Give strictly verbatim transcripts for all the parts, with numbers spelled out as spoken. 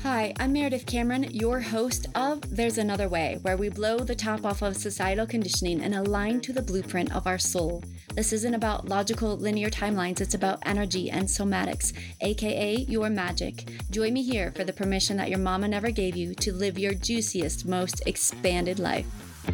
Hi, I'm Meredith Cameron, your host of There's Another Way, where we blow the top off of societal conditioning and align to the blueprint of our soul. This isn't about logical, linear timelines, it's about energy and somatics, aka your magic. Join me here for the permission that your mama never gave you to live your juiciest, most expanded life.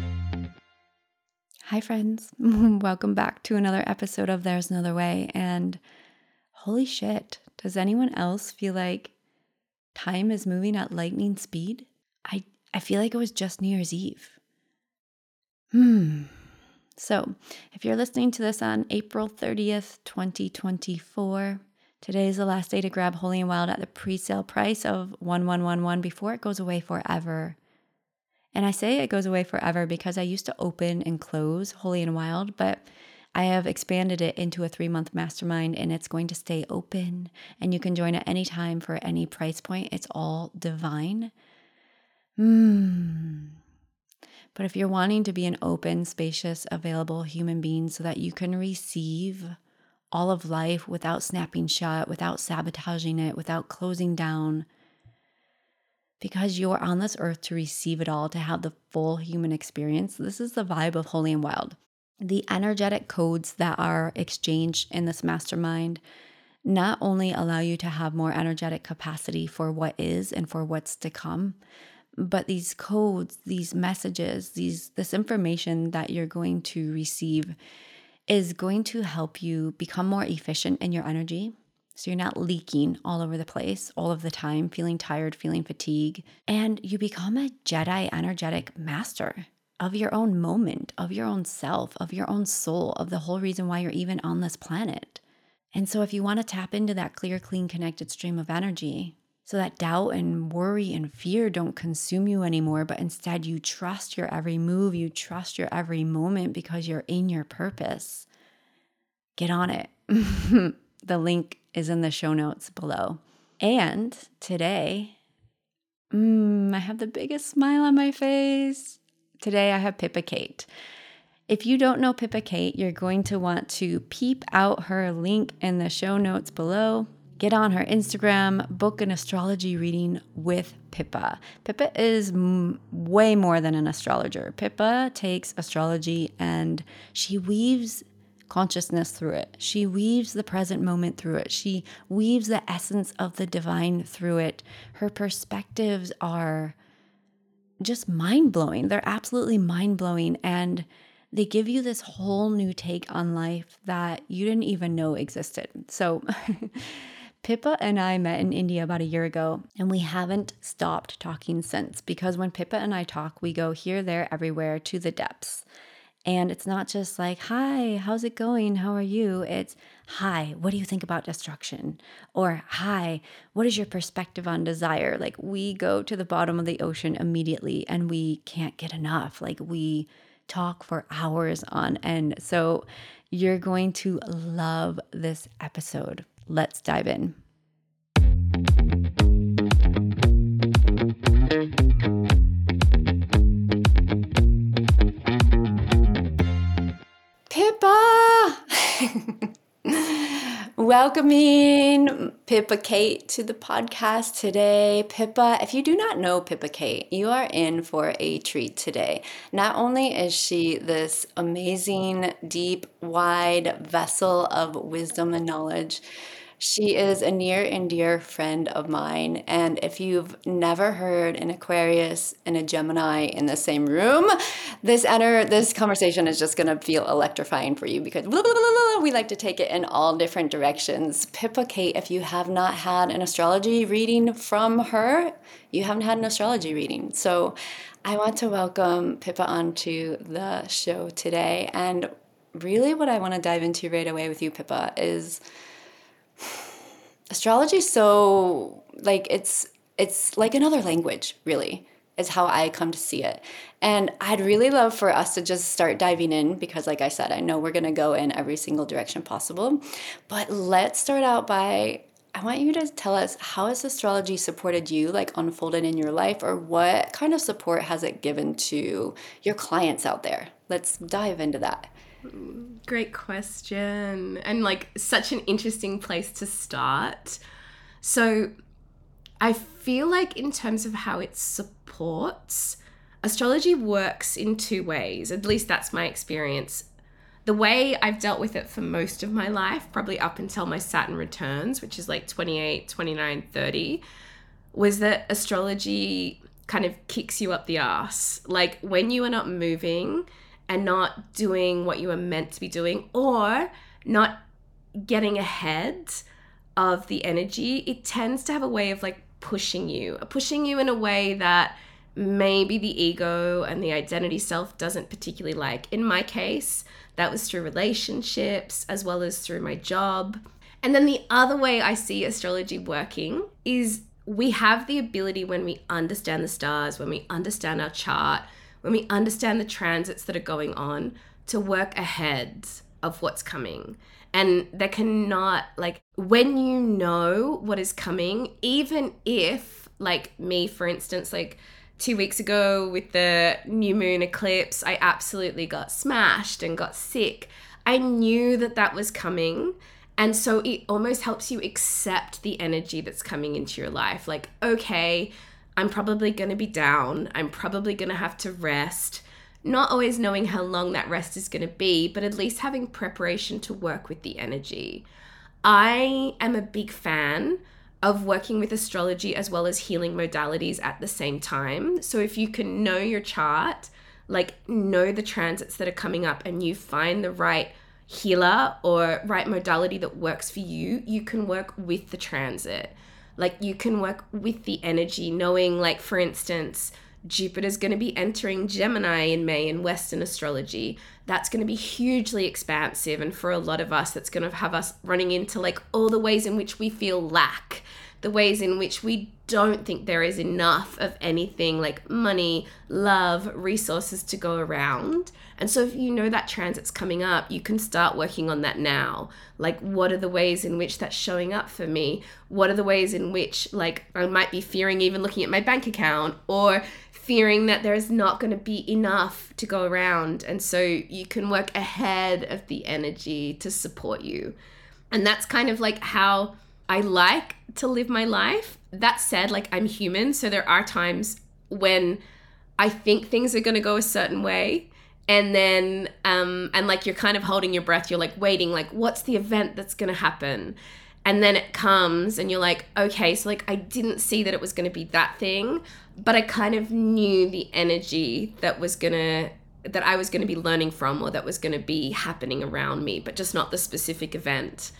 Hi, friends. Welcome back to another episode of There's Another Way. And holy shit, does anyone else feel like time is moving at lightning speed? I, I feel like it was just New Year's Eve. Hmm. So, if you're listening to this on April thirtieth, twenty twenty-four, today is the last day to grab Holy and Wild at the pre-sale price of one one one one before it goes away forever. And I say it goes away forever because I used to open and close Holy and Wild, but I have expanded it into a three-month mastermind, and it's going to stay open, and you can join at any time for any price point. It's all divine. Hmm. But if you're wanting to be an open, spacious, available human being so that you can receive all of life without snapping shut, without sabotaging it, without closing down, because you're on this earth to receive it all, to have the full human experience, this is the vibe of Holy and Wild. The energetic codes that are exchanged in this mastermind not only allow you to have more energetic capacity for what is and for what's to come, but these codes, these messages, these this information that you're going to receive is going to help you become more efficient in your energy. So you're not leaking all over the place all of the time, feeling tired, feeling fatigue, and you become a Jedi energetic master of your own moment, of your own self, of your own soul, of the whole reason why you're even on this planet. And so if you want to tap into that clear, clean, connected stream of energy so that doubt and worry and fear don't consume you anymore, but instead you trust your every move, you trust your every moment because you're in your purpose, get on it. The link is in the show notes below. And today, mm, I have the biggest smile on my face. Today I have Pippa Kate. If you don't know Pippa Kate, you're going to want to peep out her link in the show notes below. Get on her Instagram, book an astrology reading with Pippa. Pippa is m- way more than an astrologer. Pippa takes astrology and she weaves consciousness through it. She weaves the present moment through it. She weaves the essence of the divine through it. Her perspectives are just mind-blowing. They're absolutely mind-blowing, and they give you this whole new take on life that you didn't even know existed. So Pippa and I met in India about a year ago, and we haven't stopped talking since, because when Pippa and I talk, we go here, there, everywhere, to the depths. And it's not just like, hi, how's it going? How are you? It's, hi, what do you think about destruction? Or, hi, what is your perspective on desire? Like, we go to the bottom of the ocean immediately and we can't get enough. Like, we talk for hours on end. So you're going to love this episode. Let's dive in. Pippa! Welcoming Pippa Kate to the podcast today. Pippa, if you do not know Pippa Kate, you are in for a treat today. Not only is she this amazing, deep, wide vessel of wisdom and knowledge, she is a near and dear friend of mine. And if you've never heard an Aquarius and a Gemini in the same room, this enter this conversation is just going to feel electrifying for you, because blah, blah, blah, blah, we like to take it in all different directions. Pippa Kate, if you have not had an astrology reading from her, you haven't had an astrology reading. So I want to welcome Pippa onto the show today. And really what I want to dive into right away with you, Pippa, is astrology is so, like, it's it's like another language, really, is how I come to see it. And I'd really love for us to just start diving in, because like I said, I know we're going to go in every single direction possible. But let's start out by, I want you to tell us, how has astrology supported you, like unfolded in your life, or what kind of support has it given to your clients out there? Let's dive into that. Great question. And like such an interesting place to start. So I feel like in terms of how it supports, astrology works in two ways. At least that's my experience. The way I've dealt with it for most of my life, probably up until my Saturn returns, which is like twenty-eight, twenty-nine, thirty, was that astrology kind of kicks you up the ass. Like when you are not moving and not doing what you are meant to be doing, or not getting ahead of the energy, it tends to have a way of like pushing you, pushing you in a way that maybe the ego and the identity self doesn't particularly like. In my case, that was through relationships as well as through my job. And then the other way I see astrology working is we have the ability, when we understand the stars, when we understand our chart, when we understand the transits that are going on, to work ahead of what's coming. And there cannot, like, when you know what is coming, even if, like me, for instance, like two weeks ago with the new moon eclipse, I absolutely got smashed and got sick. I knew that that was coming. And so it almost helps you accept the energy that's coming into your life. Like, okay, I'm probably going to be down. I'm probably going to have to rest. Not always knowing how long that rest is going to be, but at least having preparation to work with the energy. I am a big fan of working with astrology as well as healing modalities at the same time. So if you can know your chart, like know the transits that are coming up, and you find the right healer or right modality that works for you, you can work with the transit. Like you can work with the energy, knowing, like, for instance, Jupiter's going to be entering Gemini in May in Western astrology. That's going to be hugely expansive. And for a lot of us, that's going to have us running into like all the ways in which we feel lack, the ways in which we don't think there is enough of anything, like money, love, resources to go around. And so if you know that transit's coming up, you can start working on that now. Like, what are the ways in which that's showing up for me? What are the ways in which, like, I might be fearing even looking at my bank account, or fearing that there's not going to be enough to go around. And so you can work ahead of the energy to support you. And that's kind of like how I like to live my life. That said, like, I'm human, so there are times when I think things are going to go a certain way, and then um and like you're kind of holding your breath, you're like waiting, like, what's the event that's going to happen? And then it comes and you're like, okay, so like I didn't see that it was going to be that thing, but I kind of knew the energy that was going to that I was going to be learning from, or that was going to be happening around me, but just not the specific event.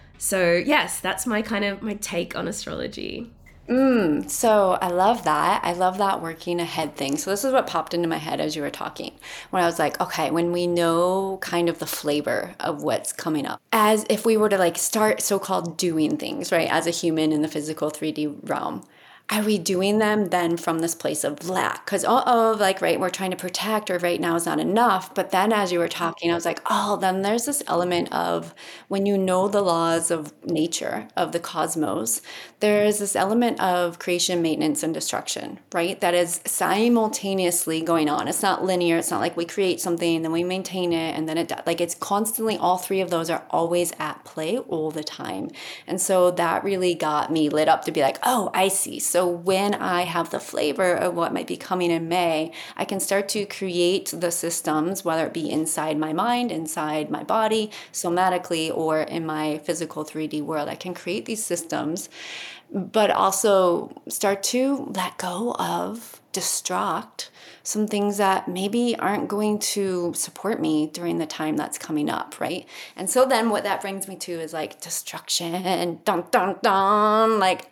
So yes, that's my kind of my take on astrology. Mm, so I love that. I love that working ahead thing. So this is what popped into my head as you were talking. When I was like, okay, when we know kind of the flavor of what's coming up, as if we were to like start so-called doing things, right, as a human in the physical three D realm, are we doing them then from this place of lack? Because, oh, oh, like, right, we're trying to protect, or right now is not enough. But then as you were talking, I was like, oh, then there's this element of when you know the laws of nature, of the cosmos, there's this element of creation, maintenance, and destruction, right? That is simultaneously going on. It's not linear. It's not like we create something, then we maintain it, and then it, like, it's constantly, all three of those are always at play all the time. And so that really got me lit up to be like, oh, I see. So So when I have the flavor of what might be coming in May, I can start to create the systems, whether it be inside my mind, inside my body, somatically, or in my physical three D world. I can create these systems, but also start to let go of, destruct some things that maybe aren't going to support me during the time that's coming up, right? And so then what that brings me to is like destruction, dun dun dun, like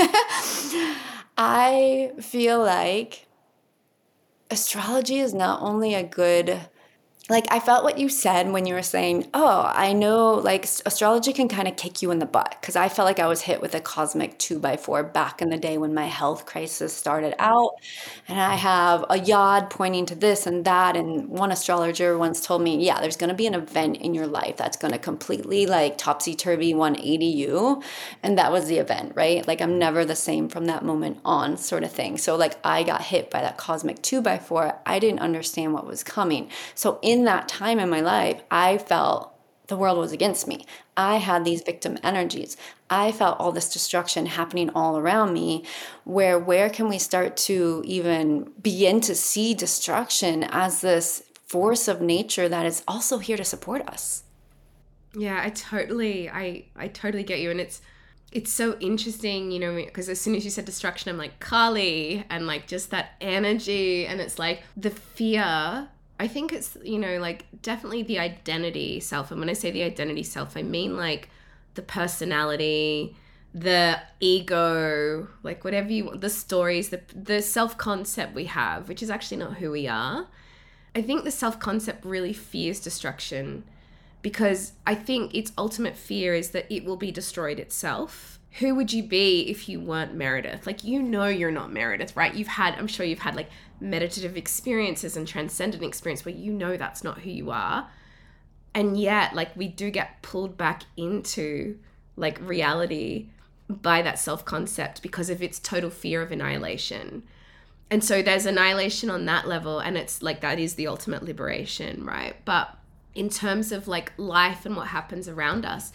I feel like astrology is not only a good, like, I felt what you said when you were saying, oh, I know, like, astrology can kind of kick you in the butt, because I felt like I was hit with a cosmic two by four back in the day when my health crisis started out, and I have a yod pointing to this and that, and one astrologer once told me, yeah, there's going to be an event in your life that's going to completely, like, topsy-turvy one eighty you, and that was the event, right? Like, I'm never the same from that moment on, sort of thing. So, like, I got hit by that cosmic two by four. I didn't understand what was coming. So in that time in my life, I felt the world was against me. I had these victim energies. I felt all this destruction happening all around me. Where where can we start to even begin to see destruction as this force of nature that is also here to support us? Yeah, I totally, I, I totally get you. And it's, it's so interesting, you know, because as soon as you said destruction, I'm like, Kali, and like just that energy. And it's like the fear, I think it's, you know, like definitely the identity self. And when I say the identity self, I mean like the personality, the ego, like whatever you want, the stories, the, the self-concept we have, which is actually not who we are. I think the self-concept really fears destruction, because I think its ultimate fear is that it will be destroyed itself. Who would you be if you weren't Meredith? Like, you know you're not Meredith, right? You've had, I'm sure you've had like meditative experiences and transcendent experience where you know that's not who you are. And yet, like, we do get pulled back into like reality by that self-concept because of its total fear of annihilation. And so there's annihilation on that level, and it's like that is the ultimate liberation, right? But in terms of like life and what happens around us,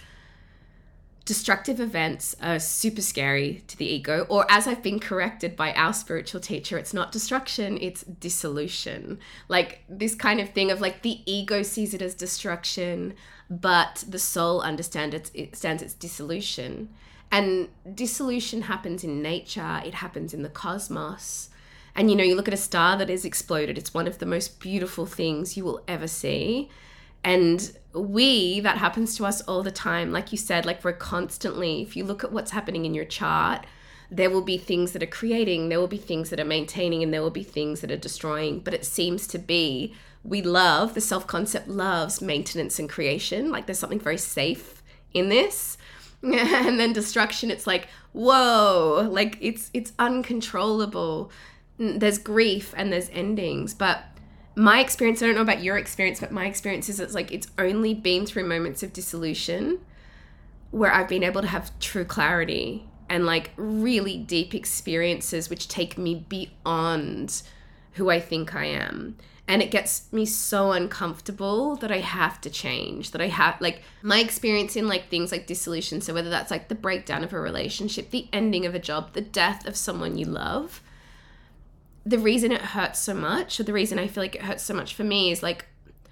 destructive events are super scary to the ego, or as I've been corrected by our spiritual teacher, it's not destruction, it's dissolution. Like this kind of thing of like the ego sees it as destruction, but the soul understands it, it stands its dissolution. And dissolution happens in nature, it happens in the cosmos. And you know, you look at a star that is exploded, it's one of the most beautiful things you will ever see. And we, that happens to us all the time. Like you said, like we're constantly, if you look at what's happening in your chart, there will be things that are creating, there will be things that are maintaining, and there will be things that are destroying. But it seems to be, we love, the self-concept loves maintenance and creation. Like there's something very safe in this. And then destruction, it's like, whoa, like it's it's uncontrollable. There's grief and there's endings. But my experience, I don't know about your experience, but my experience is it's like it's only been through moments of dissolution where I've been able to have true clarity and like really deep experiences which take me beyond who I think I am. And it gets me so uncomfortable that I have to change, that I have like my experience in like things like dissolution. So whether that's like the breakdown of a relationship, the ending of a job, the death of someone you love, the reason it hurts so much, or the reason I feel like it hurts so much for me is like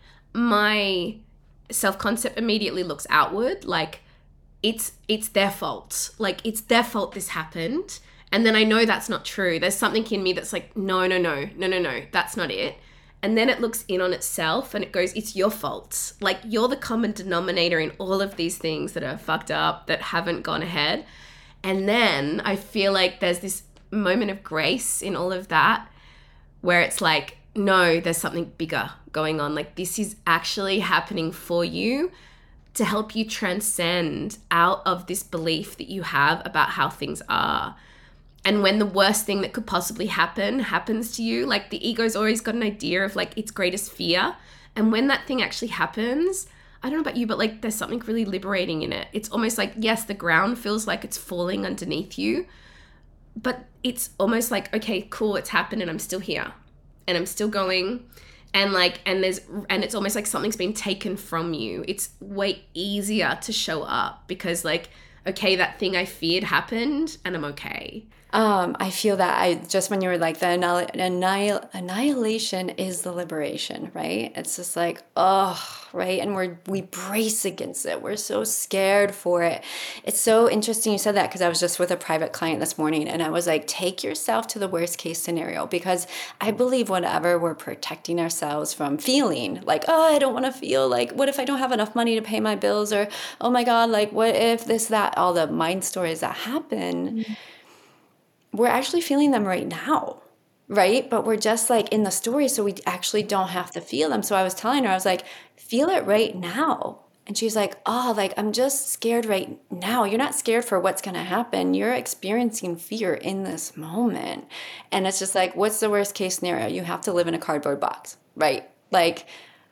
my self-concept immediately looks outward, like it's it's their fault. Like it's their fault this happened. And then I know that's not true. There's something in me that's like, no, no, no, no, no, no, that's not it. And then it looks in on itself and it goes, it's your fault. Like you're the common denominator in all of these things that are fucked up, that haven't gone ahead. And then I feel like there's this moment of grace in all of that where it's like, no, there's something bigger going on. Like this is actually happening for you to help you transcend out of this belief that you have about how things are. And when the worst thing that could possibly happen happens to you, like the ego's always got an idea of like its greatest fear. And when that thing actually happens, I don't know about you, but like there's something really liberating in it. It's almost like, yes, the ground feels like it's falling underneath you, but it's almost like, okay, cool, it's happened and I'm still here and I'm still going. And like, and there's, and it's almost like something's been taken from you. It's way easier to show up because like, okay, that thing I feared happened and I'm okay. Um, I feel that I just when you were like the annihil- annihil- annihilation is the liberation, right? It's just like, oh, right? And we're, we brace against it. We're so scared for it. It's so interesting you said that because I was just with a private client this morning and I was like, take yourself to the worst case scenario, because I believe whenever we're protecting ourselves from feeling like, oh, I don't want to feel like, what if I don't have enough money to pay my bills? Or, oh my God, like what if this, that, all the mind stories that happen, mm-hmm. we're actually feeling them right now, right? But we're just like in the story, so we actually don't have to feel them. So I was telling her, I was like, feel it right now. And she's like, oh, like I'm just scared right now. You're not scared for what's going to happen. You're experiencing fear in this moment. And it's just like, what's the worst case scenario? You have to live in a cardboard box, right? Like,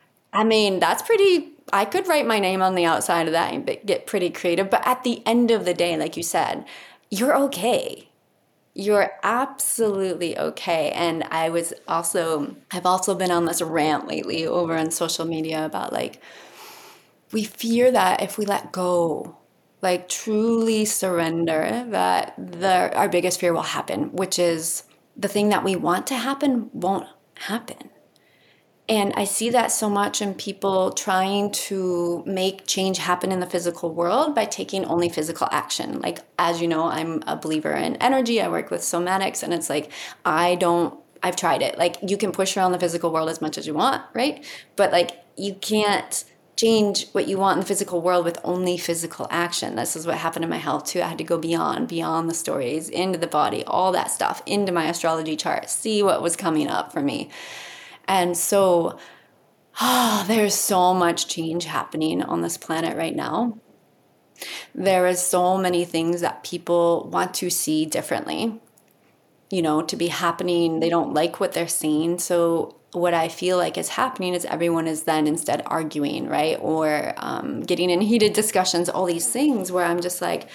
I mean, that's pretty, I could write my name on the outside of that and get pretty creative. But at the end of the day, like you said, you're okay. You're absolutely okay. And I was also, I've also been on this rant lately over on social media about like, we fear that if we let go, like truly surrender, that the our biggest fear will happen, which is the thing that we want to happen won't happen. And I see that so much in people trying to make change happen in the physical world by taking only physical action. Like, as you know, I'm a believer in energy. I work with somatics, and it's like, I don't, I've tried it. Like, you can push around the physical world as much as you want, right? But like, you can't change what you want in the physical world with only physical action. This is what happened in my health too. I had to go beyond, beyond the stories, into the body, all that stuff, into my astrology chart, see what was coming up for me. And so oh, there's so much change happening on this planet right now. There is so many things that people want to see differently, you know, to be happening. They don't like what they're seeing. So what I feel like is happening is everyone is then instead arguing, right? Or um, getting in heated discussions, all these things where I'm just like,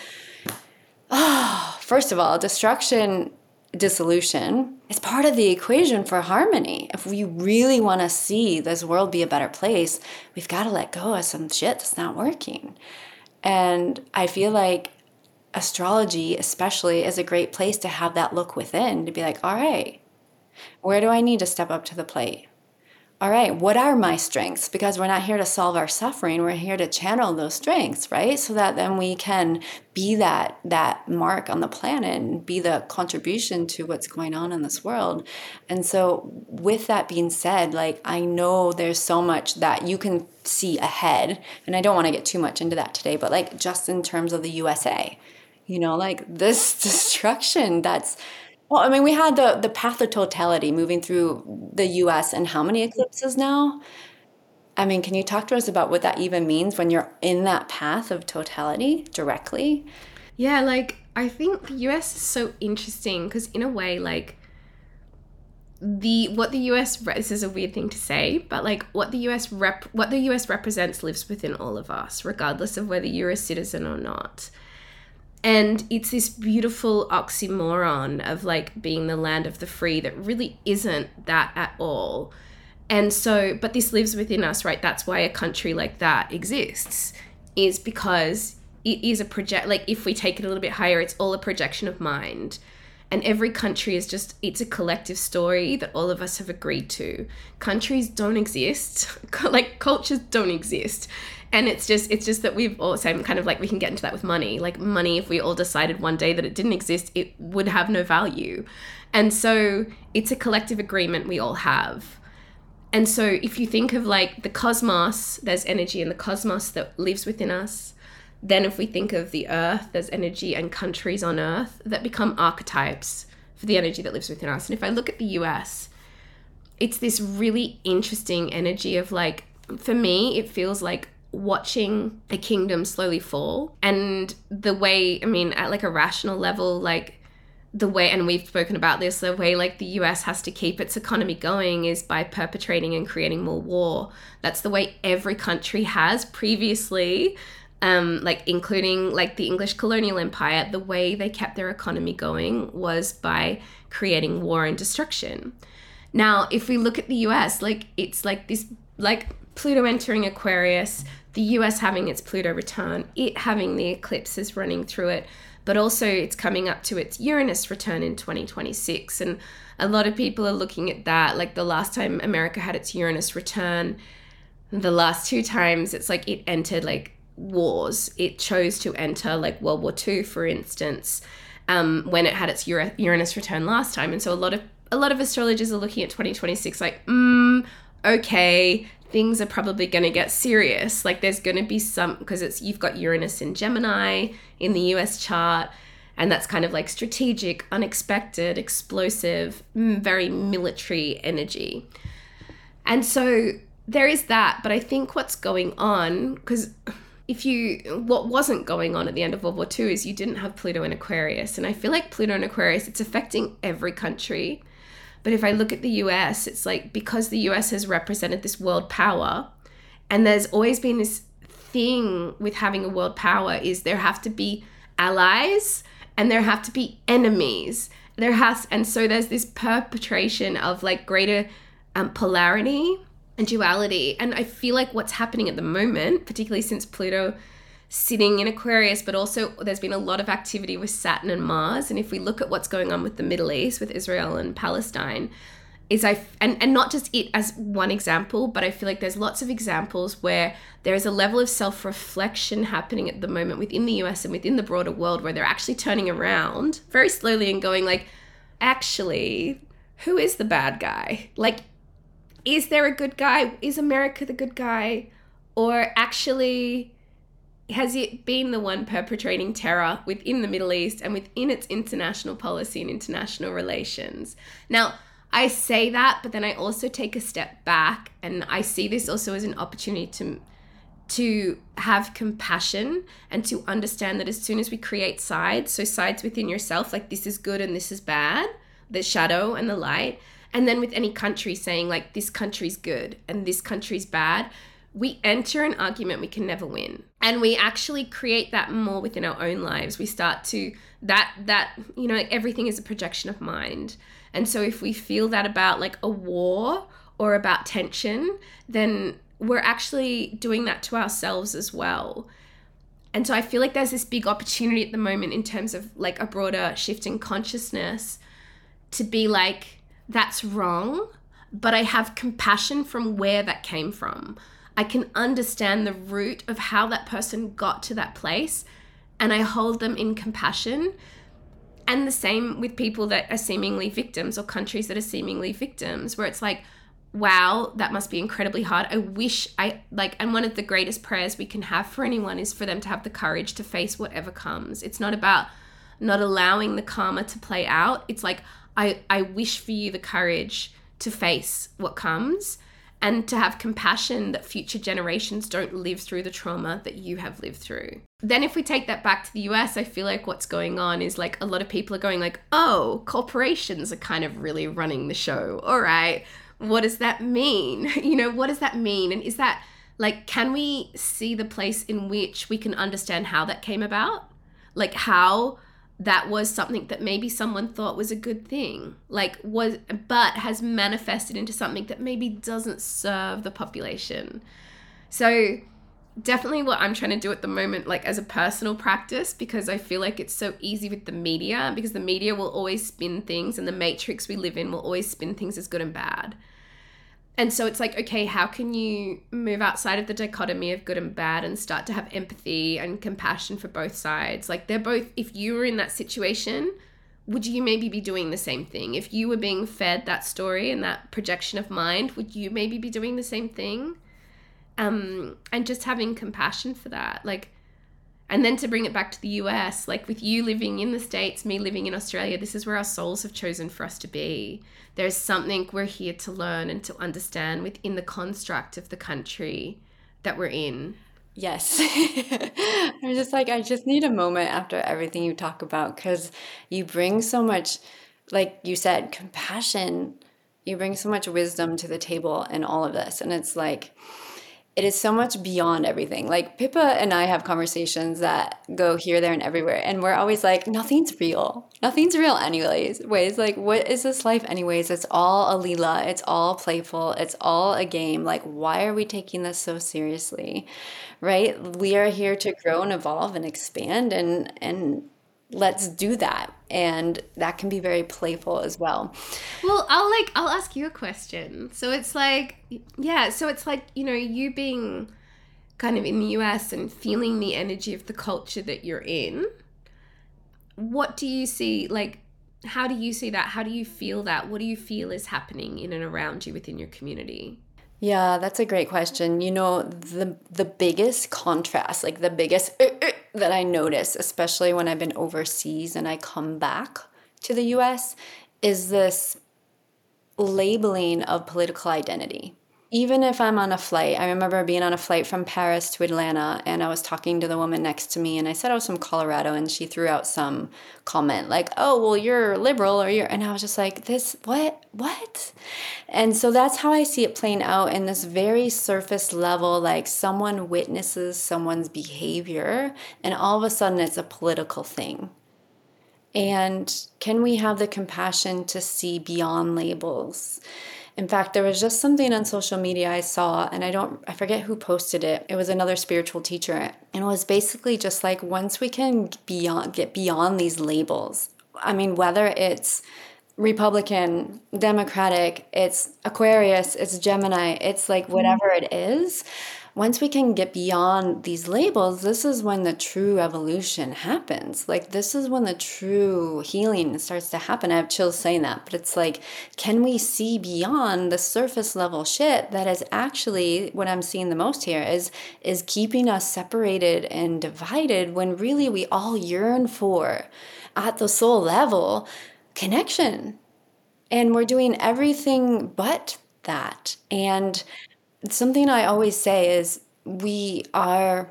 oh, first of all, destruction, dissolution is part of the equation for harmony. If we really want to see this world be a better place, we've got to let go of some shit that's not working. And I feel like astrology especially is a great place to have that look within, to be like, all right, where do I need to step up to the plate? All right, what are my strengths? Because we're not here to solve our suffering. We're here to channel those strengths, right? So that then we can be that that mark on the planet and be the contribution to what's going on in this world. And so with that being said, like, I know there's so much that you can see ahead. And I don't want to get too much into that today, but like just in terms of the U S A, you know, like this destruction that's, well, I mean, we had the, the path of totality moving through the U S and how many eclipses now? I mean, can you talk to us about what that even means when you're in that path of totality directly? Yeah, like, I think the U S is so interesting because in a way, like, the what the U S, this is a weird thing to say, but like what the U S rep, what the U S represents lives within all of us, regardless of whether you're a citizen or not. And it's this beautiful oxymoron of like being the land of the free that really isn't that at all. And so, but this lives within us, right? That's why a country like that exists, is because it is a project, like if we take it a little bit higher, it's all a projection of mind. And every country is just, it's a collective story that all of us have agreed to. Countries don't exist, like cultures don't exist. And it's just, it's just that we've all, same kind of like, we can get into that with money. Like money, if we all decided one day that it didn't exist, it would have no value. And so it's a collective agreement we all have. And so if you think of like the cosmos, there's energy in the cosmos that lives within us. Then if we think of the earth, there's energy and countries on earth that become archetypes for the energy that lives within us. And if I look at the U S, it's this really interesting energy of like, for me, it feels like watching a kingdom slowly fall. And the way, I mean, at like a rational level, like the way, and we've spoken about this, the way like the U S has to keep its economy going is by perpetrating and creating more war. That's the way every country has previously, um, like including like the English colonial empire, the way they kept their economy going was by creating war and destruction. Now, if we look at the U S, like it's like this, like Pluto entering Aquarius, the U S having its Pluto return, it having the eclipses running through it, but also it's coming up to its Uranus return in twenty twenty-six. And a lot of people are looking at that, like the last time America had its Uranus return, the last two times it's like it entered like wars. It chose to enter like World War Two, for instance, um, when it had its Ur- Uranus return last time. And so a lot of a lot of astrologers are looking at twenty twenty-six like, mm, okay, things are probably going to get serious. Like there's going to be some, because it's, you've got Uranus in Gemini in the U S chart, and that's kind of like strategic, unexpected, explosive, very military energy. And so there is that, but I think what's going on, because if you, what wasn't going on at the end of World War Two is you didn't have Pluto in Aquarius. And I feel like Pluto in Aquarius, it's affecting every country. But if I look at the U S, it's like because the U S has represented this world power, and there's always been this thing with having a world power is there have to be allies and there have to be enemies. There has, and so there's this perpetration of like greater um, polarity and duality. And I feel like what's happening at the moment, particularly since Pluto sitting in Aquarius, but also there's been a lot of activity with Saturn and Mars. And if we look at what's going on with the Middle East, with Israel and Palestine, is I, and, and not just it as one example, but I feel like there's lots of examples where there is a level of self-reflection happening at the moment within the U S and within the broader world, where they're actually turning around very slowly and going like, actually, who is the bad guy? Like, is there a good guy? Is America the good guy? Or actually, has it been the one perpetrating terror within the Middle East and within its international policy and international relations? Now, I say that, but then I also take a step back, and I see this also as an opportunity to to have compassion and to understand that as soon as we create sides, so sides within yourself, like this is good and this is bad, the shadow and the light, and then with any country saying like this country's good and this country's bad, we enter an argument we can never win. And we actually create that more within our own lives. We start to, that, that you know, like everything is a projection of mind. And so if we feel that about like a war or about tension, then we're actually doing that to ourselves as well. And so I feel like there's this big opportunity at the moment in terms of like a broader shift in consciousness to be like, that's wrong, but I have compassion from where that came from. I can understand the root of how that person got to that place, and I hold them in compassion. And the same with people that are seemingly victims, or countries that are seemingly victims, where it's like, wow, that must be incredibly hard. I wish I, like, and one of the greatest prayers we can have for anyone is for them to have the courage to face whatever comes. It's not about not allowing the karma to play out. It's like, I, I wish for you the courage to face what comes, and to have compassion that future generations don't live through the trauma that you have lived through. Then if we take that back to the U S, I feel like what's going on is like a lot of people are going like, oh, corporations are kind of really running the show. All right, what does that mean? You know, what does that mean? And is that like, can we see the place in which we can understand how that came about? Like how that was something that maybe someone thought was a good thing, like was, but has manifested into something that maybe doesn't serve the population. So definitely what I'm trying to do at the moment, like as a personal practice, because I feel like it's so easy with the media, because the media will always spin things, and the matrix we live in will always spin things as good and bad. And so it's like, okay, how can you move outside of the dichotomy of good and bad and start to have empathy and compassion for both sides? Like they're both, if you were in that situation, would you maybe be doing the same thing? If you were being fed that story and that projection of mind, would you maybe be doing the same thing? Um, and just having compassion for that. Like, and then to bring it back to the U S, like with you living in the States, me living in Australia, this is where our souls have chosen for us to be. There's something we're here to learn and to understand within the construct of the country that we're in. Yes. I'm just like, I just need a moment after everything you talk about, because you bring so much, like you said, compassion. You bring so much wisdom to the table in all of this. And it's like, it is so much beyond everything. Like Pippa and I have conversations that go here, there, and everywhere. And we're always like, nothing's real. Nothing's real anyways. Ways like, what is this life anyways? It's all a Leela. It's all playful. It's all a game. Like, why are we taking this so seriously? Right? We are here to grow and evolve and expand, and and let's do that. And that can be very playful as well. Well, I'll like, I'll ask you a question. So it's like, yeah, so it's like, you know, you being kind of in the U S and feeling the energy of the culture that you're in, what do you see, like, how do you see that? How do you feel that? What do you feel is happening in and around you within your community? Yeah, that's a great question. You know, the the biggest contrast, like the biggest uh, uh, that I notice, especially when I've been overseas and I come back to the U S, is this labeling of political identity. Even if I'm on a flight, I remember being on a flight from Paris to Atlanta, and I was talking to the woman next to me, and I said I was from Colorado, and she threw out some comment like, oh, well, you're liberal, or you're, and I was just like, this, what, what? And so that's how I see it playing out in this very surface level, like someone witnesses someone's behavior, and all of a sudden it's a political thing. And can we have the compassion to see beyond labels In fact, there was just something on social media I saw, and I don't, I forget who posted it. It was another spiritual teacher, and it was basically just like, once we can beyond, get beyond these labels, I mean, whether it's Republican, Democratic, it's Aquarius, it's Gemini, it's like whatever it is. Once we can get beyond these labels, this is when the true evolution happens. Like, this is when the true healing starts to happen. I have chills saying that, but it's like, can we see beyond the surface level shit that is actually what I'm seeing the most here is, is keeping us separated and divided, when really we all yearn for, at the soul level, connection. And we're doing everything but that. And something I always say is, we are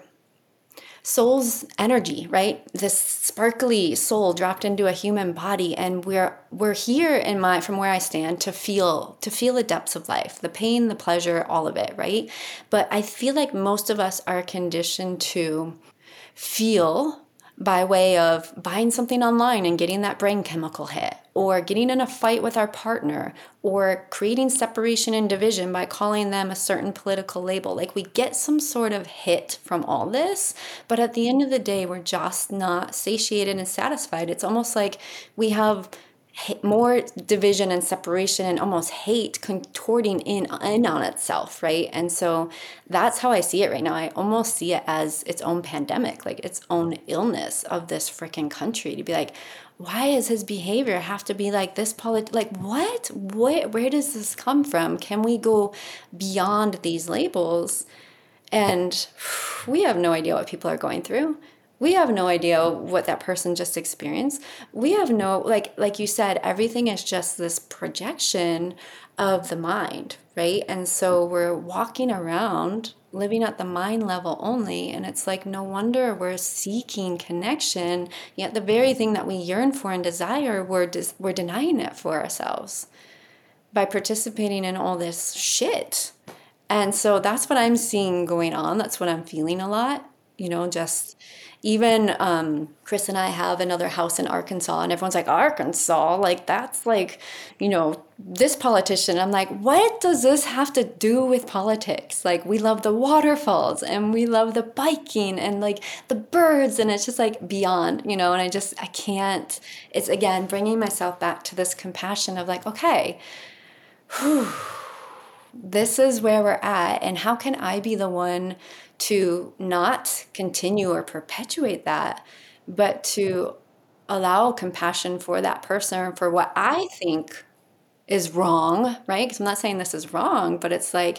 soul's energy, right? This sparkly soul dropped into a human body, and we're we're here in my from where I stand to feel to feel the depths of life, the pain, the pleasure, all of it, right? But I feel like most of us are conditioned to feel by way of buying something online and getting that brain chemical hit, or getting in a fight with our partner, or creating separation and division by calling them a certain political label. Like, we get some sort of hit from all this, but at the end of the day, we're just not satiated and satisfied. It's almost like we have more division and separation and almost hate contorting in, in on itself, right? And so that's how I see it right now. I almost see it as its own pandemic, like its own illness of this freaking country, to be like, why does his behavior have to be like this? Polit- like, what? Where, where does this come from? Can we go beyond these labels? And we have no idea what people are going through. We have no idea what that person just experienced. We have no, like, like you said, everything is just this projection of the mind, right? And so we're walking around living at the mind level only. And it's like, no wonder we're seeking connection. Yet the very thing that we yearn for and desire, we're, dis- we're denying it for ourselves by participating in all this shit. And so that's what I'm seeing going on. That's what I'm feeling a lot, you know, just... Even um, Chris and I have another house in Arkansas, and everyone's like, Arkansas? Like, that's like, you know, this politician. I'm like, what does this have to do with politics? Like, we love the waterfalls, and we love the biking, and like the birds, and it's just like beyond, you know, and I just, I can't, it's again, bringing myself back to this compassion of like, okay, whew, this is where we're at, and how can I be the one to not continue or perpetuate that, but to allow compassion for that person, for what I think is wrong, right? Because I'm not saying this is wrong, but it's like,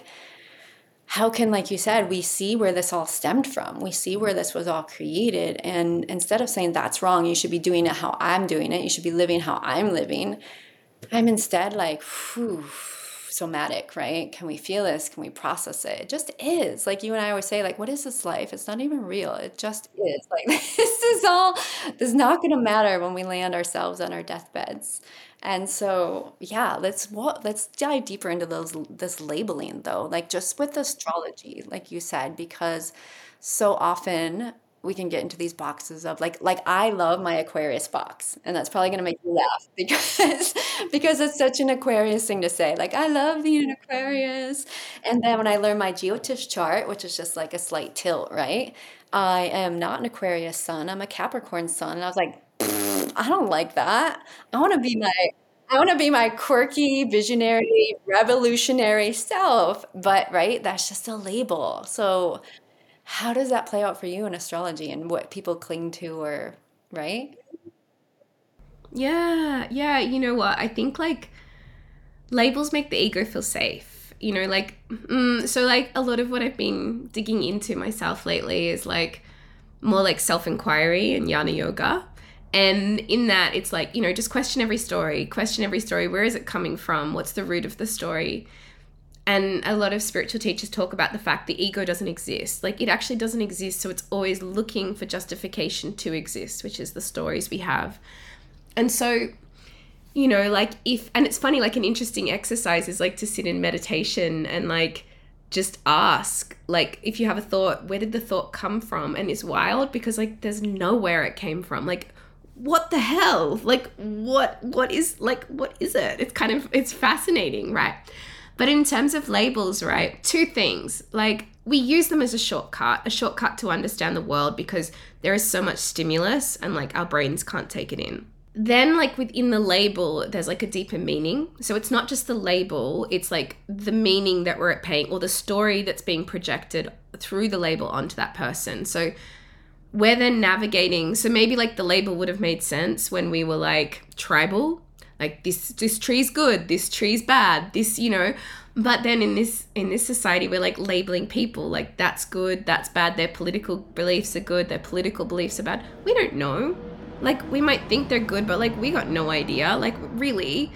how can, like you said, we see where this all stemmed from? We see where this was all created. And instead of saying that's wrong, you should be doing it how I'm doing it, you should be living how I'm living, I'm instead like, whew, somatic, right? Can we feel this? Can we process it? It just is. Like you and I always say, like, what is this life? It's not even real. It just is. Like, this is all, this is not going to matter when we land ourselves on our deathbeds. And so, yeah, let's what let's dive deeper into those this labeling though, like just with astrology, like you said, because so often we can get into these boxes of like like I love my Aquarius box, and that's probably gonna make you laugh because because it's such an Aquarius thing to say. Like, I love being an Aquarius. And then when I learned my Geotish chart, which is just like a slight tilt, right? I am not an Aquarius sun, I'm a Capricorn sun. And I was like, I don't like that. I want to be my I want to be my quirky, visionary, revolutionary self. But right, that's just a label. So how does that play out for you in astrology and what people cling to, or right? Yeah, yeah. You know what? I think like labels make the ego feel safe. You know, like, mm, so like a lot of what I've been digging into myself lately is like more like self-inquiry and Jnana yoga. And in that, it's like, you know, just question every story, question every story. Where is it coming from? What's the root of the story? And a lot of spiritual teachers talk about the fact the ego doesn't exist. Like, it actually doesn't exist. So it's always looking for justification to exist, which is the stories we have. And so, you know, like if, and it's funny, like an interesting exercise is like to sit in meditation and like just ask, like, if you have a thought, where did the thought come from? And it's wild because like there's nowhere it came from. Like, what the hell? Like, what, what is, like, what is it? It's kind of, it's fascinating, right? But in terms of labels, right, two things. Like, we use them as a shortcut, a shortcut to understand the world because there is so much stimulus and like our brains can't take it in. Then like within the label, there's like a deeper meaning. So it's not just the label, it's like the meaning that we're paying or the story that's being projected through the label onto that person. So we're then navigating. So maybe like the label would have made sense when we were like tribal, like this, this tree's good, this tree's bad, this, you know, but then in this, in this society, we're like labeling people like that's good, that's bad. Their political beliefs are good. Their political beliefs are bad. We don't know. Like we might think they're good, but like we got no idea, like really.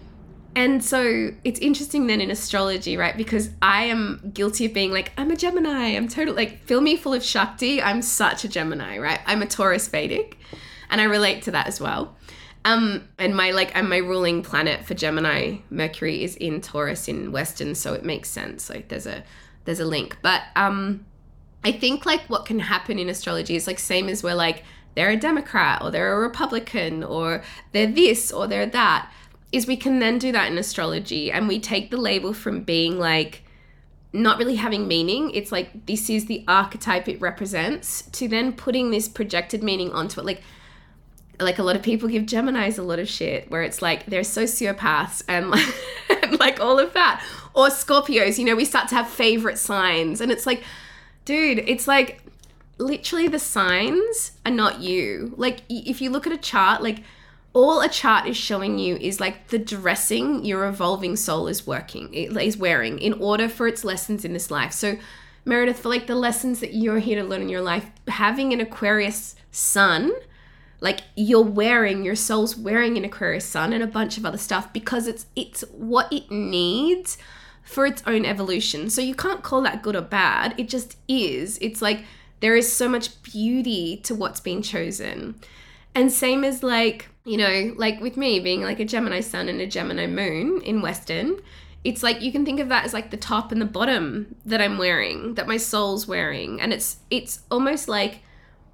And so it's interesting then in astrology, right? Because I am guilty of being like, I'm a Gemini. I'm totally like, fill me full of Shakti. I'm such a Gemini, right? I'm a Taurus Vedic and I relate to that as well. Um, and my like, and my ruling planet for Gemini, Mercury, is in Taurus in Western, so it makes sense. Like there's a there's a link. But um, I think like what can happen in astrology is like same as we're like they're a Democrat or they're a Republican or they're this or they're that. Is we can then do that in astrology and we take the label from being like not really having meaning. It's like this is the archetype it represents to then putting this projected meaning onto it. Like. Like a lot of people give Geminis a lot of shit where it's like they're sociopaths and like, and like all of that. Or Scorpios, you know, we start to have favorite signs and it's like, dude, it's like literally the signs are not you. Like if you look at a chart, like all a chart is showing you is like the dressing your evolving soul is working, is wearing in order for its lessons in this life. So Meredith, for like the lessons that you're here to learn in your life, having an Aquarius sun, like you're wearing, your soul's wearing an Aquarius sun and a bunch of other stuff because it's it's what it needs for its own evolution. So you can't call that good or bad. It just is. It's like there is so much beauty to what's been chosen. And same as like, you know, like with me being like a Gemini sun and a Gemini moon in Western, it's like you can think of that as like the top and the bottom that I'm wearing, that my soul's wearing. And it's it's almost like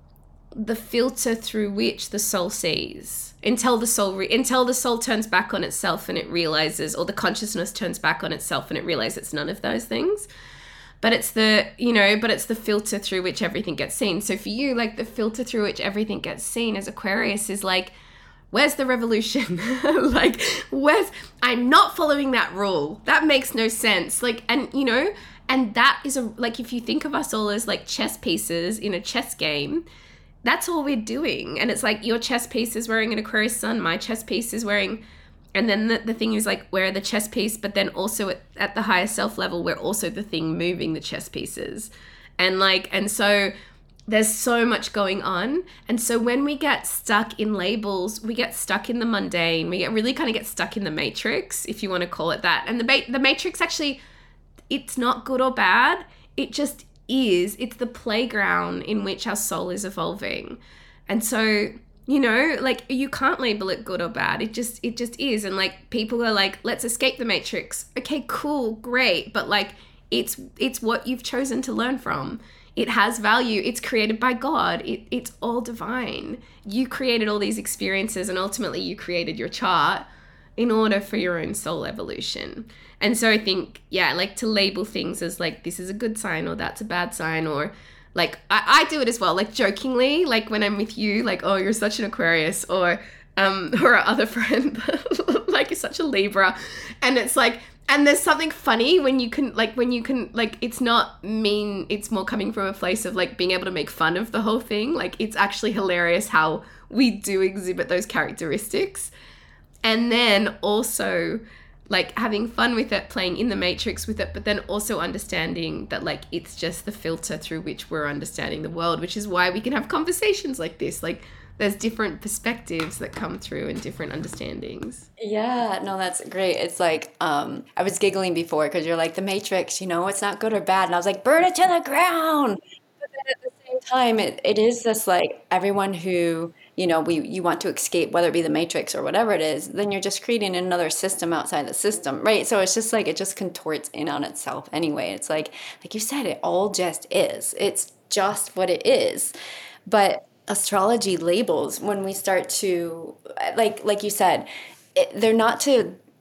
the filter through which the soul sees until the soul re- until the soul turns back on itself and it realizes, or the consciousness turns back on itself and it realizes it's none of those things. But it's the, you know, but it's the filter through which everything gets seen. So for you, like the filter through which everything gets seen as Aquarius is like, where's the revolution? Like, where's, I'm not following that rule. That makes no sense. Like, and you know, and that is a, like, if you think of us all as like chess pieces in a chess game, that's all we're doing. And it's like your chess piece is wearing an Aquarius sun, my chess piece is wearing, and then the, the thing is like we're the chess piece, but then also at, at the higher self level, we're also the thing moving the chess pieces. And like, and so there's so much going on. And so when we get stuck in labels, we get stuck in the mundane, we get really kind of get stuck in the matrix, if you want to call it that. And the the matrix actually, it's not good or bad. It just is. It's the playground in which our soul is evolving. And so, you know, like you can't label it good or bad. It just, it just is. And like people are like, let's escape the matrix. Okay, cool, great. But like, it's, it's what you've chosen to learn from. It has value. It's created by God. It, it's all divine. You created all these experiences and ultimately you created your chart in order for your own soul evolution. And so I think, yeah, like to label things as like, this is a good sign or that's a bad sign, or like, I, I do it as well, like jokingly, like when I'm with you, like, oh, you're such an Aquarius, or, um, or our other friend, like you're such a Libra. And it's like, and there's something funny when you can, like, when you can, like, it's not mean, it's more coming from a place of like being able to make fun of the whole thing. Like, it's actually hilarious how we do exhibit those characteristics. And then also like having fun with it, playing in the matrix with it, but then also understanding that like it's just the filter through which we're understanding the world, which is why we can have conversations like this. Like there's different perspectives that come through and different understandings. Yeah, no, that's great. It's like, um, I was giggling before because you're like, the matrix, you know, it's not good or bad. And I was like, burn it to the ground. But then at the same time, it, it is this like everyone who, you know, we you want to escape, whether it be the matrix or whatever it is, then you're just creating another system outside the system, right? So it's just like, it just contorts in on itself anyway. It's like, like you said, it all just is. It's just what it is. But astrology labels, when we start to, like like you said, it, they're not to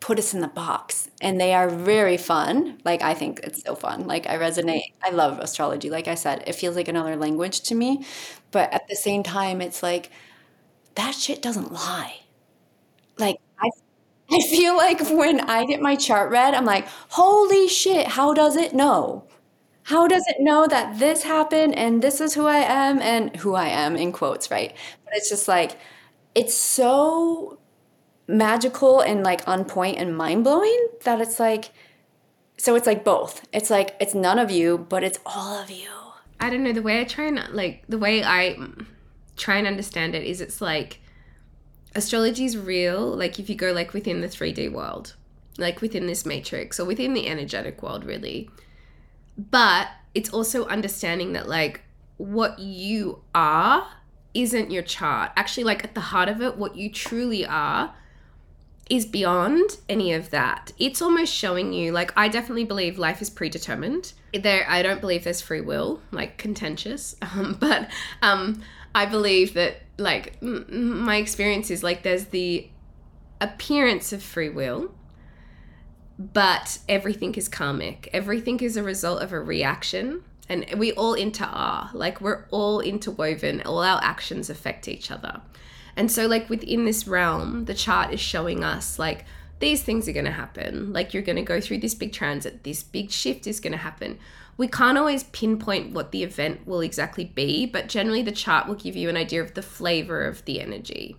put us in the box, and they are very fun. Like, I think it's so fun. Like, I resonate. I love astrology. Like I said, it feels like another language to me. But at the same time, it's like, that shit doesn't lie. Like, I, I feel like when I get my chart read, I'm like, holy shit, how does it know? How does it know that this happened and this is who I am and who I am in quotes, right? But it's just like, it's so magical and like on point and mind blowing that it's like, so it's like both. It's like, it's none of you, but it's all of you. I don't know, the way I try and like, the way I try and understand it is it's like, astrology is real. Like if you go like within the three D world, like within this matrix or within the energetic world really. But it's also understanding that like what you are isn't your chart. Actually, like at the heart of it, what you truly are is beyond any of that. It's almost showing you, like, I definitely believe life is predetermined. There, I don't believe there's free will, like contentious. Um, but um, I believe that like m- my experience is like there's the appearance of free will, but everything is karmic. Everything is a result of a reaction. And we all inter are, like we're all interwoven. All our actions affect each other. And so like within this realm, the chart is showing us like these things are going to happen. Like you're going to go through this big transit. This big shift is going to happen. We can't always pinpoint what the event will exactly be, but generally the chart will give you an idea of the flavor of the energy.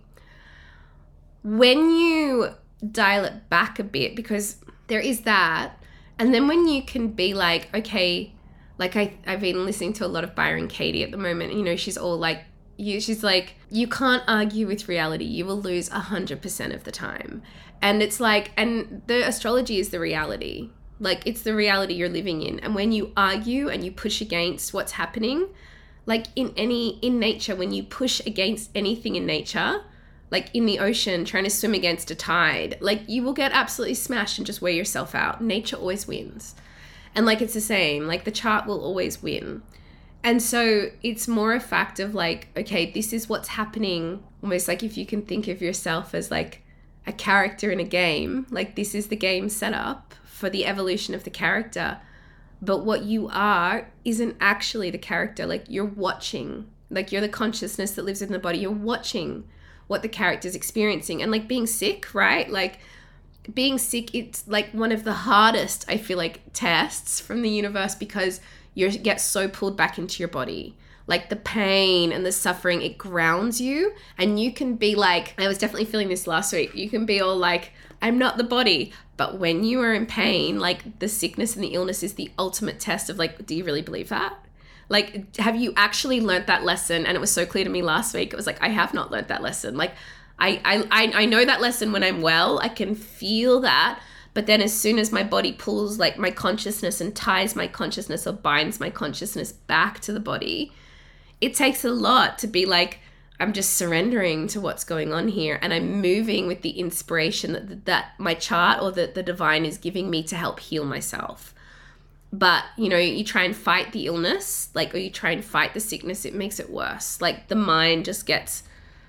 When you dial it back a bit, because there is that, and then when you can be like, okay, like I, I've been listening to a lot of Byron Katie at the moment. You know, she's all like, you, she's like, you can't argue with reality. You will lose one hundred percent of the time. And it's like, and the astrology is the reality. Like, it's the reality you're living in. And when you argue and you push against what's happening, like in any, in nature, when you push against anything in nature, like in the ocean, trying to swim against a tide, like you will get absolutely smashed and just wear yourself out. Nature always wins. And like, it's the same, like the chart will always win. And so it's more a fact of like, okay, this is what's happening. Almost like if you can think of yourself as like a character in a game, like this is the game setup for the evolution of the character. But what you are isn't actually the character. Like you're watching, like you're the consciousness that lives in the body. You're watching what the character's experiencing. And like being sick, right? Like being sick, it's like one of the hardest, I feel like, tests from the universe because you get so pulled back into your body. Like the pain and the suffering, it grounds you. And you can be like, I was definitely feeling this last week. You can be all like, I'm not the body. But when you are in pain, like the sickness and the illness is the ultimate test of like, do you really believe that? Like, have you actually learnt that lesson? And it was so clear to me last week. It was like, I have not learnt that lesson. Like, I, I, I know that lesson when I'm well. I can feel that. But then as soon as my body pulls like my consciousness and ties my consciousness or binds my consciousness back to the body, it takes a lot to be like, I'm just surrendering to what's going on here. And I'm moving with the inspiration that, that my chart or that the divine is giving me to help heal myself. But, you know, you try and fight the illness, like, or you try and fight the sickness, it makes it worse. Like the mind just gets,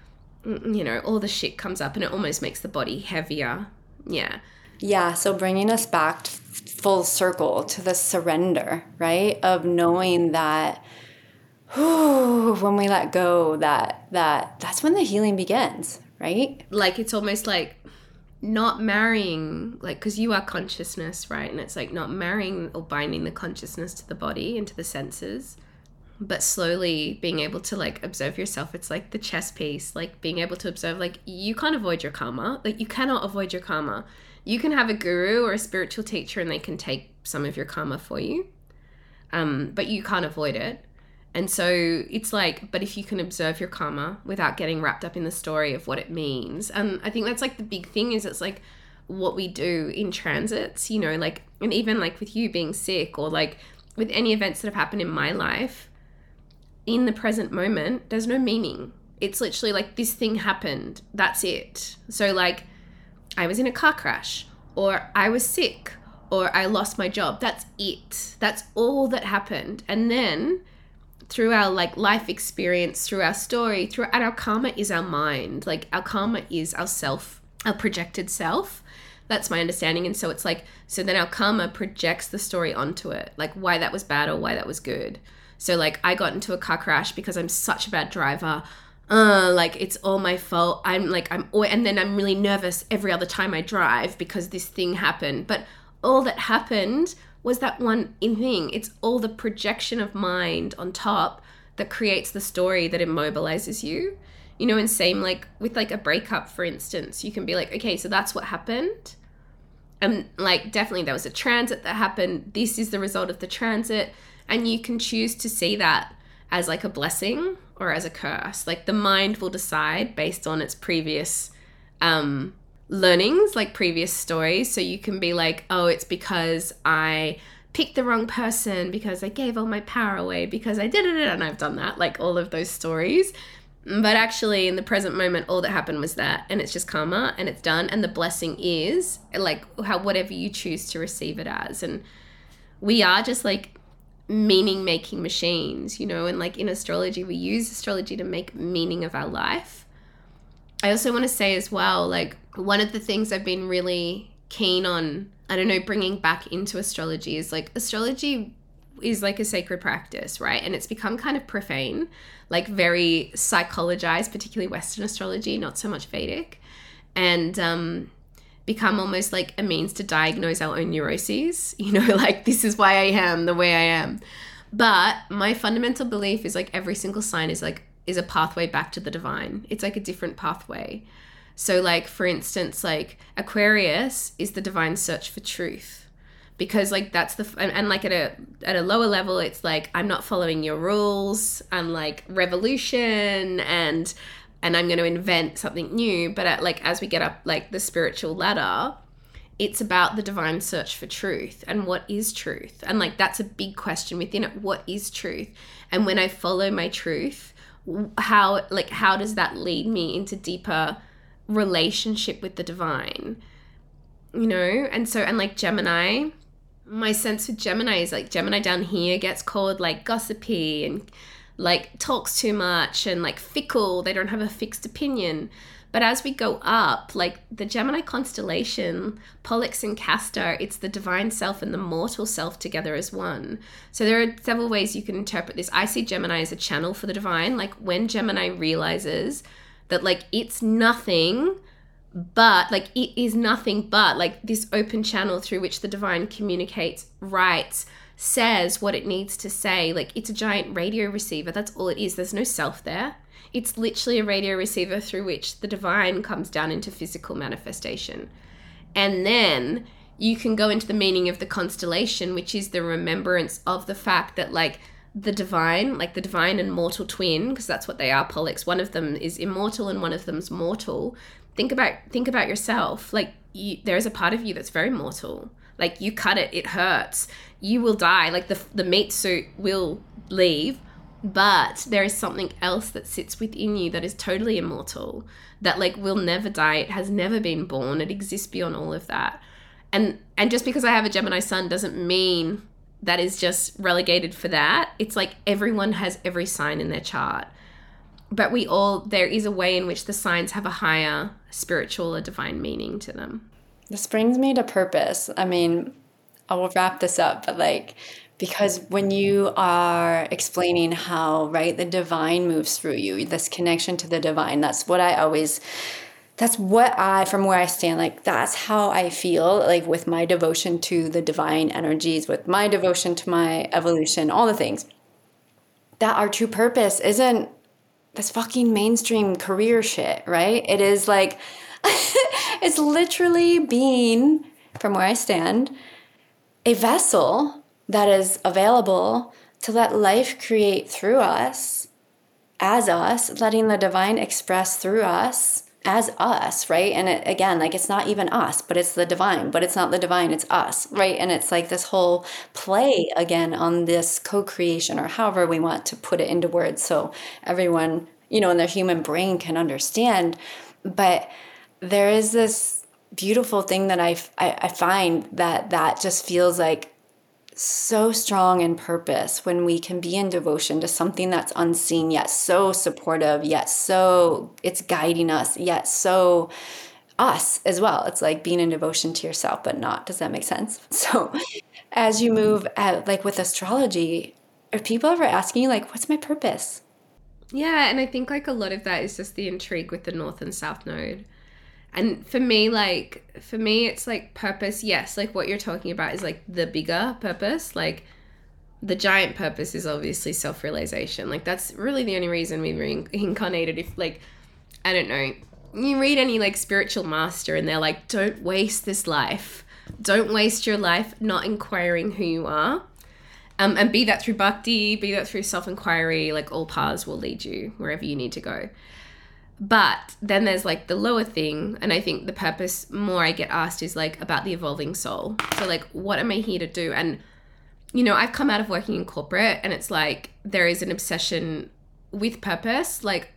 you know, all the shit comes up and it almost makes the body heavier. Yeah. Yeah. So bringing us back to full circle to the surrender, right? Of knowing that, whew, when we let go, that, that that's when the healing begins, right? Like, it's almost like not marrying, like, because you are consciousness, right? And it's like not marrying or binding the consciousness to the body and to the senses, but slowly being able to like observe yourself. It's like the chess piece, like being able to observe, like you can't avoid your karma. Like you cannot avoid your karma. You can have a guru or a spiritual teacher and they can take some of your karma for you, um, but you can't avoid it. And so it's like, but if you can observe your karma without getting wrapped up in the story of what it means. And I think that's like the big thing is it's like what we do in transits, you know, like, and even like with you being sick or like with any events that have happened in my life, in the present moment, there's no meaning. It's literally like this thing happened. That's it. So like I was in a car crash or I was sick or I lost my job. That's it. That's all that happened. And then through our like life experience, through our story, through and our karma is our mind. Like our karma is our self, our projected self That's my understanding. And so it's like, so then our karma projects the story onto it, like why that was bad or why that was good. So like I got into a car crash because I'm such a bad driver. Uh, like it's all my fault. I'm like, I'm, and then I'm really nervous every other time I drive because this thing happened. But all that happened was that one thing. It's all the projection of mind on top that creates the story that immobilizes you. You know, and same like with like a breakup, for instance, you can be like, okay, so that's what happened. And like, definitely there was a transit that happened. This is the result of the transit. And you can choose to see that as like a blessing or as a curse. Like the mind will decide based on its previous um, learnings, like previous stories. So you can be like, oh, it's because I picked the wrong person, because I gave all my power away, because I did it, and I've done that, like all of those stories. But actually in the present moment, all that happened was that, and it's just karma and it's done. And the blessing is like how, whatever you choose to receive it as. And we are just like meaning making machines, you know, and like in astrology, we use astrology to make meaning of our life. I also want to say as well, like one of the things I've been really keen on, I don't know, bringing back into astrology is like astrology is like a sacred practice, right? And it's become kind of profane, like very psychologized, particularly Western astrology, not so much Vedic, and um, become almost like a means to diagnose our own neuroses, you know, like this is why I am the way I am. But my fundamental belief is like every single sign is like, is a pathway back to the divine. It's like a different pathway. So like, for instance, like Aquarius is the divine search for truth. Because like that's the and, and like at a at a lower level, it's like I'm not following your rules. I'm like revolution and and I'm going to invent something new. But at, like as we get up like the spiritual ladder, it's about the divine search for truth and what is truth. And like that's a big question within it. What is truth? And when I follow my truth, how like how does that lead me into deeper relationship with the divine? You know, and so and like Gemini. My sense with Gemini is like Gemini down here gets called like gossipy and like talks too much and like fickle. They don't have a fixed opinion. But as we go up, like the Gemini constellation, Pollux and Castor, it's the divine self and the mortal self together as one. So there are several ways you can interpret this. I see Gemini as a channel for the divine. Like when Gemini realizes that like it's nothing but like it is nothing but like this open channel through which the divine communicates, writes, says what it needs to say. Like it's a giant radio receiver. That's all it is. There's no self there. It's literally a radio receiver through which the divine comes down into physical manifestation. And then you can go into the meaning of the constellation, which is the remembrance of the fact that like the divine, like the divine and mortal twin, because that's what they are, Pollux. One of them is immortal and one of them's mortal. Think about think about yourself. Like you, there is a part of you that's very mortal. Like you cut it, it hurts. You will die. Like the the meat suit will leave, but there is something else that sits within you that is totally immortal. That like will never die. It has never been born. It exists beyond all of that. And and just because I have a Gemini sun doesn't mean that is just relegated for that. It's like everyone has every sign in their chart. But we all, there is a way in which the signs have a higher spiritual or divine meaning to them. This brings me to purpose. I mean, I will wrap this up, but like, because when you are explaining how, right, the divine moves through you, this connection to the divine, that's what I always, that's what I, from where I stand, like, that's how I feel, like, with my devotion to the divine energies, with my devotion to my evolution, all the things. That our true purpose isn't this fucking mainstream career shit, right? It is like, it's literally being, from where I stand, a vessel that is available to let life create through us, as us, letting the divine express through us, as us, right? And it, again, like it's not even us, but it's the divine, but it's not the divine, it's us, right? And it's like this whole play again on this co-creation, or however we want to put it into words so everyone, you know, in their human brain can understand. But there is this beautiful thing that I, I, I find that that just feels like so strong in purpose when we can be in devotion to something that's unseen, yet so supportive, yet so it's guiding us, yet so us as well. It's like being in devotion to yourself, but not. Does that make sense? So as you move out, like with astrology, are people ever asking you like, what's my purpose? Yeah, and I think like a lot of that is just the intrigue with the North and South Node. And for me, like, for me, it's like purpose. Yes, like what you're talking about is like the bigger purpose. Like the giant purpose is obviously self-realization. Like that's really the only reason we reincarnated. If like, I don't know, you read any like spiritual master and they're like, don't waste this life. Don't waste your life not inquiring who you are. Um, and be that through bhakti, be that through self-inquiry, like all paths will lead you wherever you need to go. But then there's like the lower thing, and I think the purpose more I get asked is like about the evolving soul. So like, what am I here to do? And, you know, I've come out of working in corporate and it's like there is an obsession with purpose, like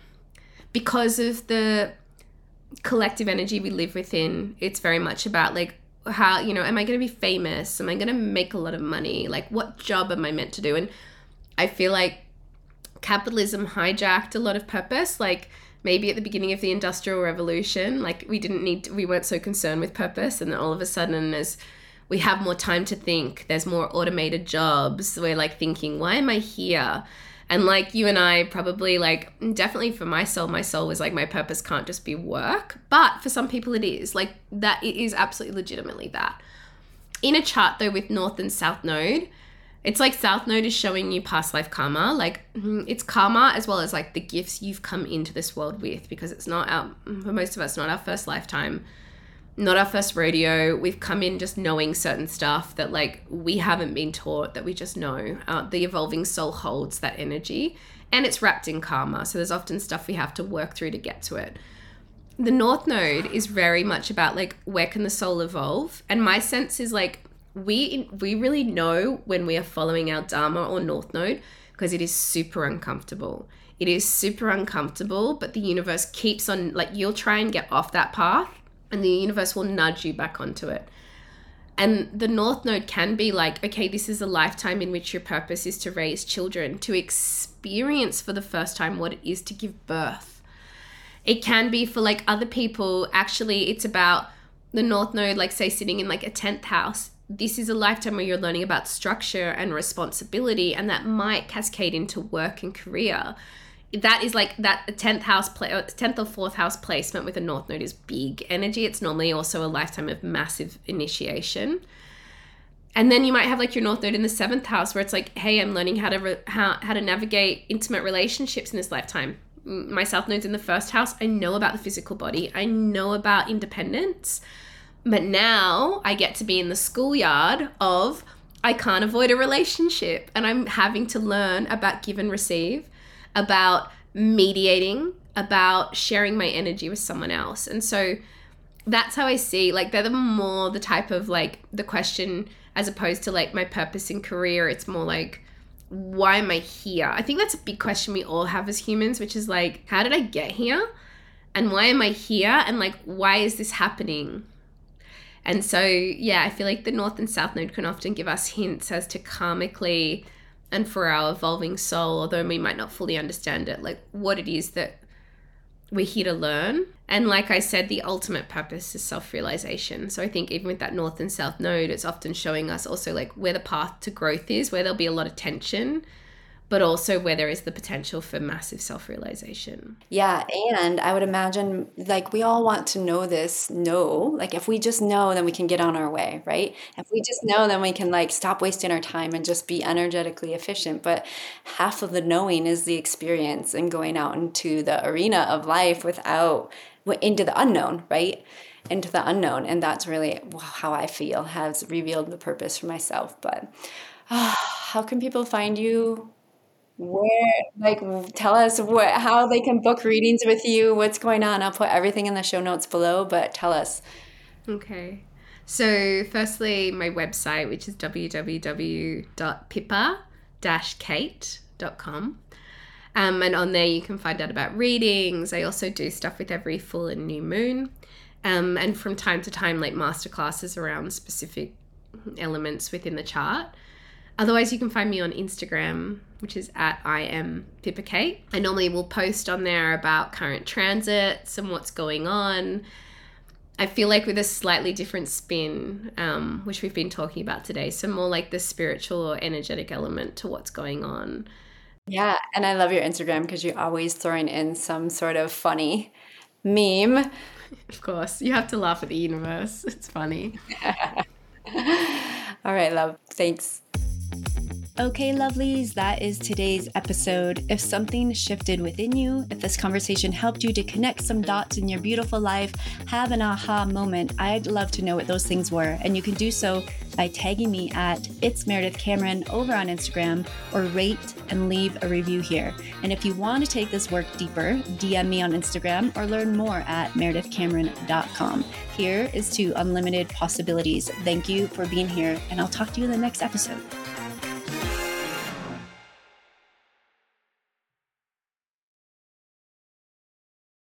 because of the collective energy we live within. It's very much about like, how, you know, am I going to be famous? Am I going to make a lot of money? Like what job am I meant to do? And I feel like capitalism hijacked a lot of purpose. Like maybe at the beginning of the Industrial Revolution, like we didn't need, to, we weren't so concerned with purpose. And then all of a sudden as we have more time to think, there's more automated jobs. We're like thinking, why am I here? And like you and I probably like, definitely for my soul, my soul was like, my purpose can't just be work. But for some people it is. Like that, it is absolutely legitimately that. In a chart though with North and South Node, it's like South Node is showing you past life karma. Like it's karma as well as like the gifts you've come into this world with, because it's not our, for most of us, not our first lifetime, not our first rodeo. We've come in just knowing certain stuff that like we haven't been taught, that we just know. Uh, the evolving soul holds that energy and it's wrapped in karma. So there's often stuff we have to work through to get to it. The North Node is very much about like, where can the soul evolve? And my sense is like, we we really know when we are following our Dharma or North Node, because it is super uncomfortable. It is super uncomfortable, but the universe keeps on, like you'll try and get off that path and the universe will nudge you back onto it. And the North Node can be like, okay, this is a lifetime in which your purpose is to raise children, to experience for the first time what it is to give birth. It can be for like other people, actually it's about the North Node, like say sitting in like a tenth house. This is a lifetime where you're learning about structure and responsibility, and that might cascade into work and career. That is like that tenth house, tenth or fourth house placement with a North Node is big energy. It's normally also a lifetime of massive initiation. And then you might have like your North Node in the seventh house, where it's like, hey, I'm learning how to re- how how to navigate intimate relationships in this lifetime. My South Node's in the first house. I know about the physical body. I know about independence. But now I get to be in the schoolyard of I can't avoid a relationship, and I'm having to learn about give and receive, about mediating, about sharing my energy with someone else. And so that's how I see, like they're the more the type of like the question, as opposed to like my purpose in career. It's more like, why am I here? I think that's a big question we all have as humans, which is like, how did I get here? And why am I here? And like, why is this happening? And so, yeah, I feel like the North and South Node can often give us hints as to karmically and for our evolving soul, although we might not fully understand it, like what it is that we're here to learn. And like I said, the ultimate purpose is self-realization. So I think even with that North and South Node, it's often showing us also like where the path to growth is, where there'll be a lot of tension, but also where there is the potential for massive self-realization. Yeah, and I would imagine, like, we all want to know this, know, like, if we just know, then we can get on our way, right? If we just know, then we can, like, stop wasting our time and just be energetically efficient. But half of the knowing is the experience and going out into the arena of life without, into the unknown, right? Into the unknown. And that's really how I feel has revealed the purpose for myself. But uh, how can people find you? Where, like, tell us what, how they can book readings with you, what's going on. I'll put everything in the show notes below, but tell us. Okay. So firstly, my website, which is w w w dot pippa dash kate dot com. Um, and on there you can find out about readings. I also do stuff with every full and new moon. Um, and from time to time, like masterclasses around specific elements within the chart. Otherwise, you can find me on Instagram, which is at I am Pippa Kate. I normally will post on there about current transits and what's going on. I feel like with a slightly different spin, um, which we've been talking about today. So more like the spiritual or energetic element to what's going on. Yeah. And I love your Instagram because you're always throwing in some sort of funny meme. Of course, you have to laugh at the universe. It's funny. All right, love. Thanks. Okay, lovelies, that is today's episode. If something shifted within you, if this conversation helped you to connect some dots in your beautiful life, have an aha moment, I'd love to know what those things were. And you can do so by tagging me at It's Meredith Cameron over on Instagram, or rate and leave a review here. And if you want to take this work deeper, D M me on Instagram or learn more at meredith cameron dot com. Here is to unlimited possibilities. Thank you for being here, and I'll talk to you in the next episode.